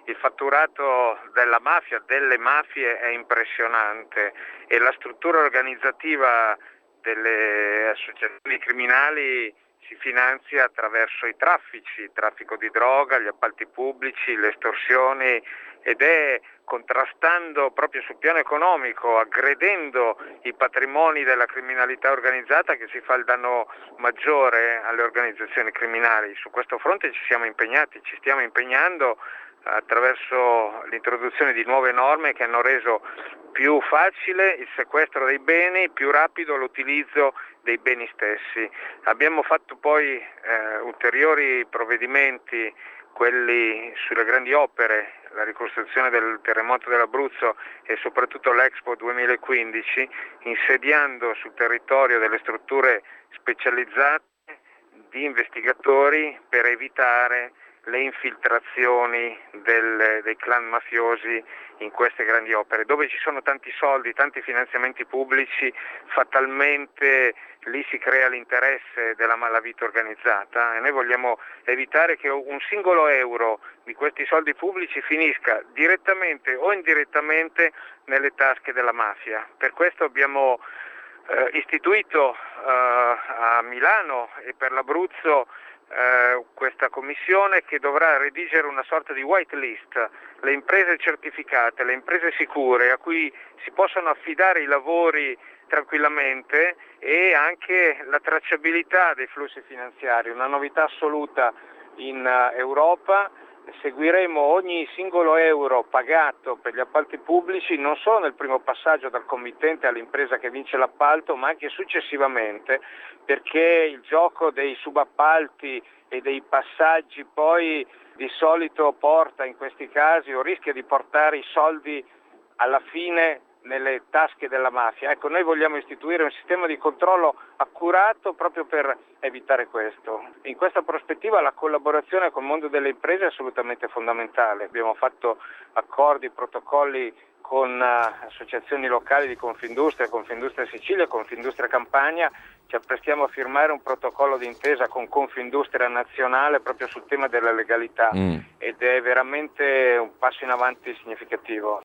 il fatturato della mafia, delle mafie è impressionante e la struttura organizzativa delle associazioni criminali si finanzia attraverso i traffici, il traffico di droga, gli appalti pubblici, le estorsioni, ed è contrastando proprio sul piano economico, aggredendo i patrimoni della criminalità organizzata, che si fa il danno maggiore alle organizzazioni criminali. Su questo fronte ci siamo impegnati, ci stiamo impegnando attraverso l'introduzione di nuove norme che hanno reso più facile il sequestro dei beni, più rapido l'utilizzo dei beni stessi. Abbiamo fatto poi ulteriori provvedimenti, quelli sulle grandi opere, la ricostruzione del terremoto dell'Abruzzo e soprattutto l'Expo 2015, insediando sul territorio delle strutture specializzate di investigatori per evitare le infiltrazioni dei clan mafiosi in queste grandi opere. Dove ci sono tanti soldi, tanti finanziamenti pubblici, fatalmente lì si crea l'interesse della malavita organizzata, e noi vogliamo evitare che un singolo euro di questi soldi pubblici finisca direttamente o indirettamente nelle tasche della mafia. Per questo abbiamo istituito a Milano e per l'Abruzzo questa commissione che dovrà redigere una sorta di white list, le imprese certificate, le imprese sicure a cui si possono affidare i lavori tranquillamente, e anche la tracciabilità dei flussi finanziari, una novità assoluta in Europa. Seguiremo ogni singolo euro pagato per gli appalti pubblici, non solo nel primo passaggio dal committente all'impresa che vince l'appalto, ma anche successivamente, perché il gioco dei subappalti e dei passaggi poi di solito porta in questi casi, o rischia di portare, i soldi alla fine nelle tasche della mafia. Ecco, noi vogliamo istituire un sistema di controllo accurato proprio per evitare questo. In questa prospettiva la collaborazione col mondo delle imprese è assolutamente fondamentale. Abbiamo fatto accordi, protocolli con associazioni locali di Confindustria, Confindustria Sicilia, Confindustria Campania. Ci apprestiamo a firmare un protocollo d'intesa con Confindustria Nazionale proprio sul tema della legalità ed è veramente un passo in avanti significativo.